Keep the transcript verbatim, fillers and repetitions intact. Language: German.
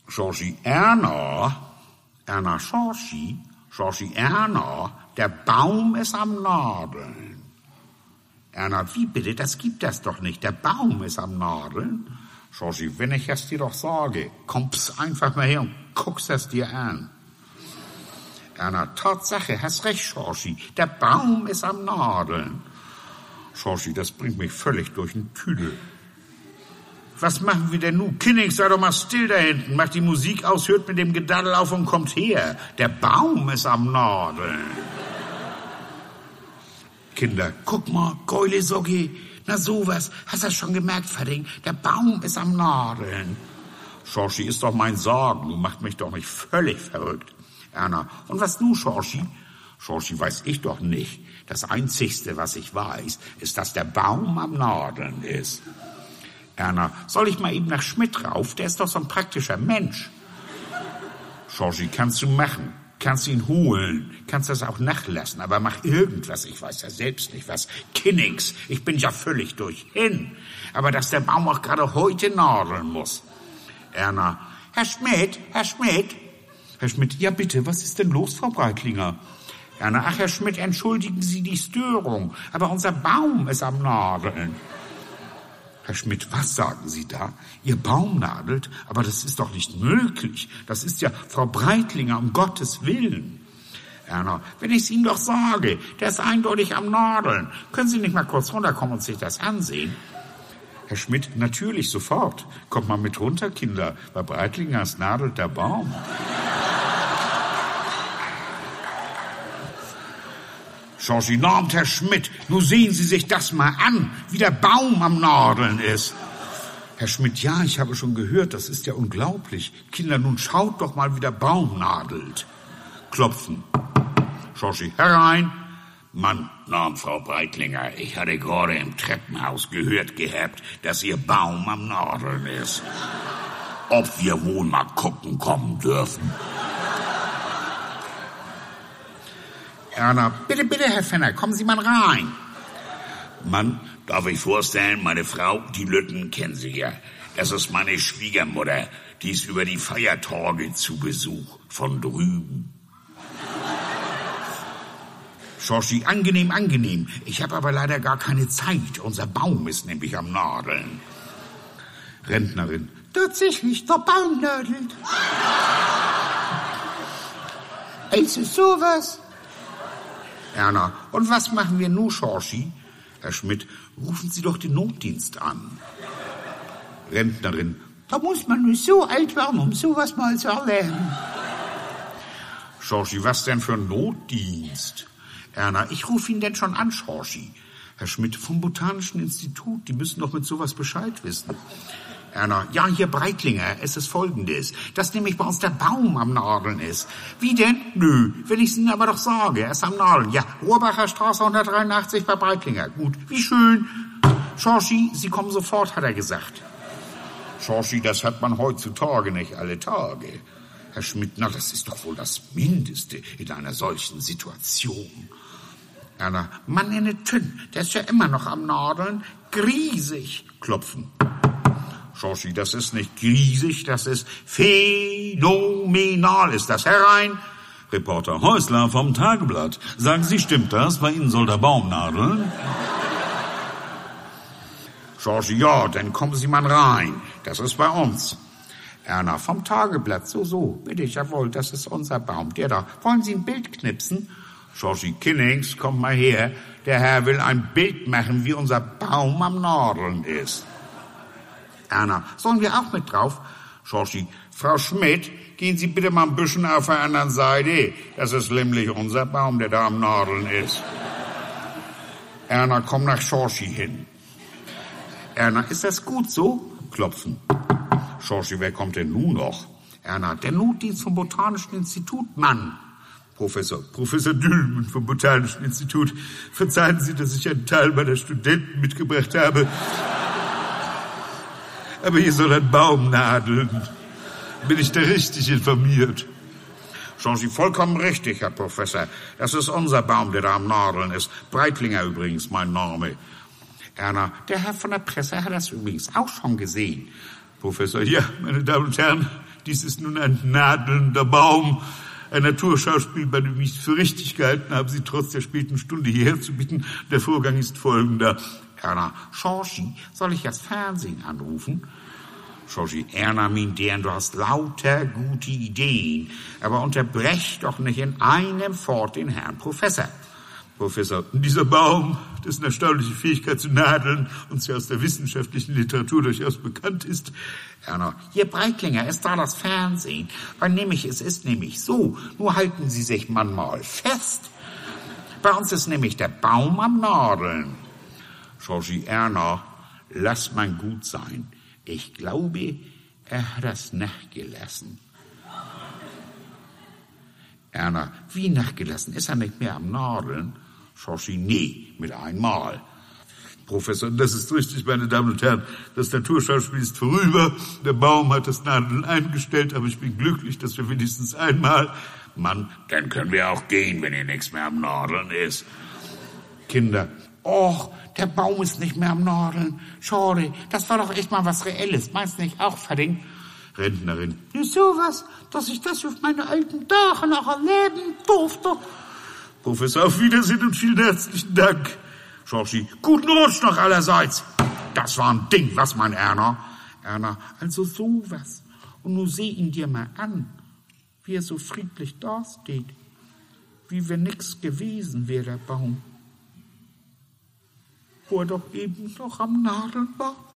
Georgie, Erna, Erna, Georgie, Georgie, Erna, der Baum ist am Nadeln. Erna, wie bitte, das gibt das doch nicht, der Baum ist am Nadeln. Georgie, wenn ich es dir doch sage, kommst einfach mal her und guckst es dir an. Erna, Tatsache, hast recht, Georgie, der Baum ist am Nadeln. Georgie, das bringt mich völlig durch den Tüdel. Was machen wir denn nun? Kinnig, sei doch mal still da hinten, macht die Musik aus, hört mit dem Gedaddel auf und kommt her. Der Baum ist am Nadeln. Kinder, guck mal, Keule Socki, na sowas, hast du das schon gemerkt, Vating? Der Baum ist am Nadeln. Georgie, ist doch mein Sorgen, du machst mich doch nicht völlig verrückt. Erna, und was nu, Georgie? Georgie, weiß ich doch nicht. Das Einzigste, was ich weiß, ist, dass der Baum am Nadeln ist. Erna, soll ich mal eben nach Schmidt rauf? Der ist doch so ein praktischer Mensch. Georgie, kannst du machen. Kannst ihn holen. Kannst das auch nachlassen. Aber mach irgendwas. Ich weiß ja selbst nicht was. Kinnings. Ich bin ja völlig durch hin. Aber dass der Baum auch gerade heute nadeln muss. Erna, Herr Schmidt, Herr Schmidt. Herr Schmidt, ja bitte, was ist denn los, Frau Breitlinger? Erna, ach Herr Schmidt, entschuldigen Sie die Störung. Aber unser Baum ist am Nadeln. Herr Schmidt, was sagen Sie da? Ihr Baum nadelt? Aber das ist doch nicht möglich. Das ist ja Frau Breitlinger, um Gottes Willen. Erna, wenn ich es Ihnen doch sage, der ist eindeutig am Nadeln. Können Sie nicht mal kurz runterkommen und sich das ansehen? Herr Schmidt, natürlich, sofort. Kommt mal mit runter, Kinder. Bei Breitlingers nadelt der Baum. Georgie, normt Herr Schmidt, nun sehen Sie sich das mal an, wie der Baum am Nadeln ist. Herr Schmidt, ja, ich habe schon gehört, das ist ja unglaublich. Kinder, nun schaut doch mal, wie der Baum nadelt. Klopfen. Georgie, herein. Mann, normt Frau Breitlinger, ich hatte gerade im Treppenhaus gehört gehabt, dass Ihr Baum am Nadeln ist. Ob wir wohl mal gucken kommen dürfen. Erna, bitte, bitte, Herr Fenner, kommen Sie mal rein. Mann, darf ich vorstellen, meine Frau, die Lütten kennen Sie ja. Das ist meine Schwiegermutter, die ist über die Feiertage zu Besuch, von drüben. Georgie, angenehm, angenehm. Ich habe aber leider gar keine Zeit. Unser Baum ist nämlich am Nadeln. Rentnerin, tatsächlich, der Baum nadelt. Also sowas. Erna, und was machen wir nun, Georgie? Herr Schmidt, rufen Sie doch den Notdienst an. Rentnerin, da muss man nur so alt werden, um sowas mal zu erlernen. Georgie, was denn für ein Notdienst? Erna, ich rufe ihn denn schon an, Georgie. Herr Schmidt, vom Botanischen Institut, die müssen doch mit sowas Bescheid wissen. Erna, ja, hier Breitlinger, es ist Folgendes, dass nämlich bei uns der Baum am Nadeln ist. Wie denn? Nö, wenn ich es Ihnen aber doch sage, er ist am Nadeln. Ja, Rohrbacher Straße hundertdreiundachtzig bei Breitlinger. Gut, wie schön. Georgie, Sie kommen sofort, hat er gesagt. Georgie, das hat man heutzutage nicht alle Tage. Herr Schmidt, na, das ist doch wohl das Mindeste in einer solchen Situation. Erna, Mann in ne Tünn, der ist ja immer noch am Nadeln. Griesig. Klopfen. Georgie, das ist nicht griesig, das ist phänomenal, ist das. Herein. Reporter Häusler vom Tageblatt. Sagen Sie, stimmt das? Bei Ihnen soll der Baum nadeln? Georgie, ja, dann kommen Sie mal rein. Das ist bei uns. Erna, vom Tageblatt, so, so. Bitte, jawohl, das ist unser Baum. Der da. Wollen Sie ein Bild knipsen? Georgie, Kinnings, komm mal her. Der Herr will ein Bild machen, wie unser Baum am Nadeln ist. Erna, sollen wir auch mit drauf? Georgie, Frau Schmidt, gehen Sie bitte mal ein bisschen auf der anderen Seite. Das ist nämlich unser Baum, der da am Nadeln ist. Erna, komm nach Georgie hin. Erna, ist das gut so? Klopfen. Georgie, wer kommt denn nun noch? Erna, der Notdienst vom Botanischen Institut, Mann. Professor, Professor Dülmen vom Botanischen Institut. Verzeihen Sie, dass ich einen Teil meiner Studenten mitgebracht habe. Aber hier soll ein Baum nadeln. Bin ich da richtig informiert? Georgie, vollkommen richtig, Herr Professor. Das ist unser Baum, der da am Nadeln ist. Breitlinger übrigens, mein Name. Erna, der Herr von der Presse hat das übrigens auch schon gesehen. Professor, ja, meine Damen und Herren, dies ist nun ein nadelnder Baum. Ein Naturschauspiel, bei dem ich es für richtig gehalten habe, Sie trotz der späten Stunde hierher zu bitten. Der Vorgang ist folgender. Erna, Schorschi, soll ich das Fernsehen anrufen? Schorschi, Erna, mein Dern, du hast lauter gute Ideen, aber unterbrech doch nicht in einem Fort den Herrn Professor. Professor, dieser Baum, dessen erstaunliche Fähigkeit zu nadeln uns ja aus der wissenschaftlichen Literatur durchaus bekannt ist. Erna, hier Breitlinger, ist da das Fernsehen? Weil nämlich, es ist nämlich so, nur halten Sie sich manchmal fest. Bei uns ist nämlich der Baum am Nadeln. Schorschi, Erna, lass mein gut sein. Ich glaube, er hat das nachgelassen. Erna, wie nachgelassen? Ist er nicht mehr am Nadeln? Schorschi, nee, mit einmal. Professor, das ist richtig, meine Damen und Herren. Das Naturschauspiel ist vorüber. Der Baum hat das Nadeln eingestellt, aber ich bin glücklich, dass wir wenigstens einmal... Mann, dann können wir auch gehen, wenn hier nichts mehr am Nadeln ist. Kinder, och, der Baum ist nicht mehr am Nadeln. Schade, das war doch echt mal was Reelles. Meinst du nicht auch, Fadding? Rentnerin, ja, sowas, dass ich das auf meine alten Tage noch erleben durfte. Professor, auf Wiedersehen und vielen herzlichen Dank. Schorschi, guten Rutsch noch allerseits. Das war ein Ding, was, mein Erna? Erna, also sowas. Und nun seh ihn dir mal an, wie er so friedlich dasteht. Wie wenn nix gewesen wäre, der Baum. Wo er doch eben noch am Nadeln war.